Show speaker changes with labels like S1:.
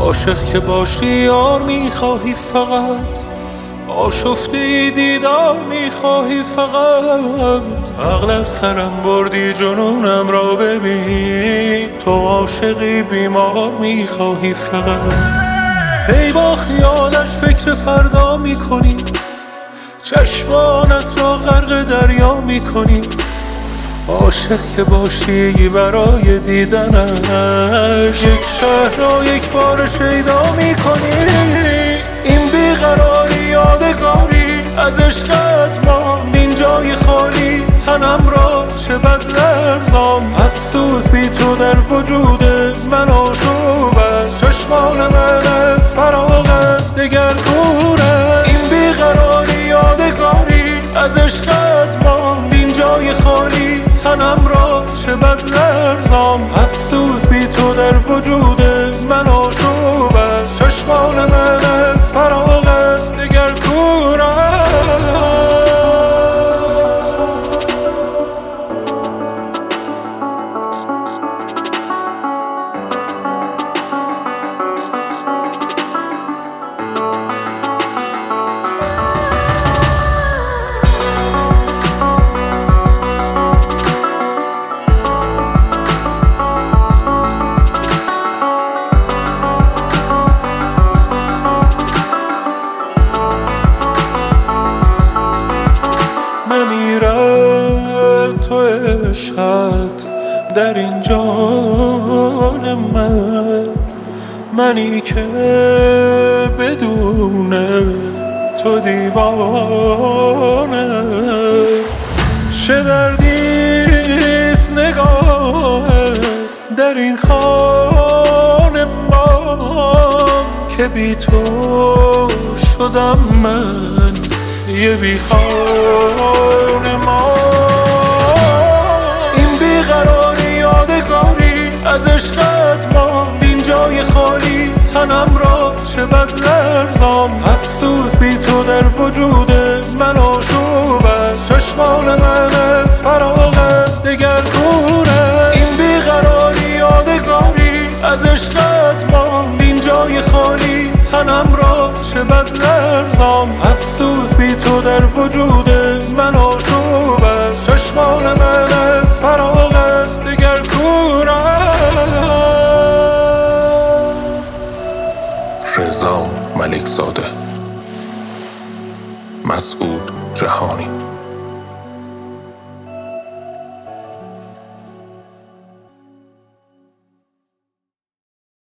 S1: عاشق که باشی یار میخواهی فقط، آشفته دیدار میخواهی فقط. عقل از سرم بردی جنونم را ببین، تو عاشقی بیمار میخواهی فقط. هی با خیالش فکر فردا میکنی، چشمانت را غرق دریا میکنی. عاشق که باشی برای دیدنش، یک شهر را یک بار شیدا میکنی. این بیقراری یادگاری از عشقت ماند، این جای خالی تنم را چه بد لرزان. افسوس بی تو در وجود من آشوب است، چشمان من از فراغت دگر کور است. این بیقراری یادگاری از عشقت ماند، این جای خالی تنم را چه بد لرزان. افسوس بی تو در وجود من آشوب است، چشمان من از فراغت دگر کور است. تو عشقت در این جان منی که بدون تو دیوانه. چه دردیست نگاهت در این خانه ما، که بی تو شدم من یه بی خانه ما. این بیقراری یادگاری از عشقت ماند، این جای خالی تنم را چه بد لرزان. افسوس بی تو در وجود من آشوب است، چشمان من از فراغت دگر کور است. این بیقراری یادگاری از عشقت ماند، این جای خالی تنم را چه بد لرزان. افسوس بی تو در وجود من آشوب است، چشمان من از فراغت دگر کور است.
S2: رضا ملکزاده، مسعود جهانی.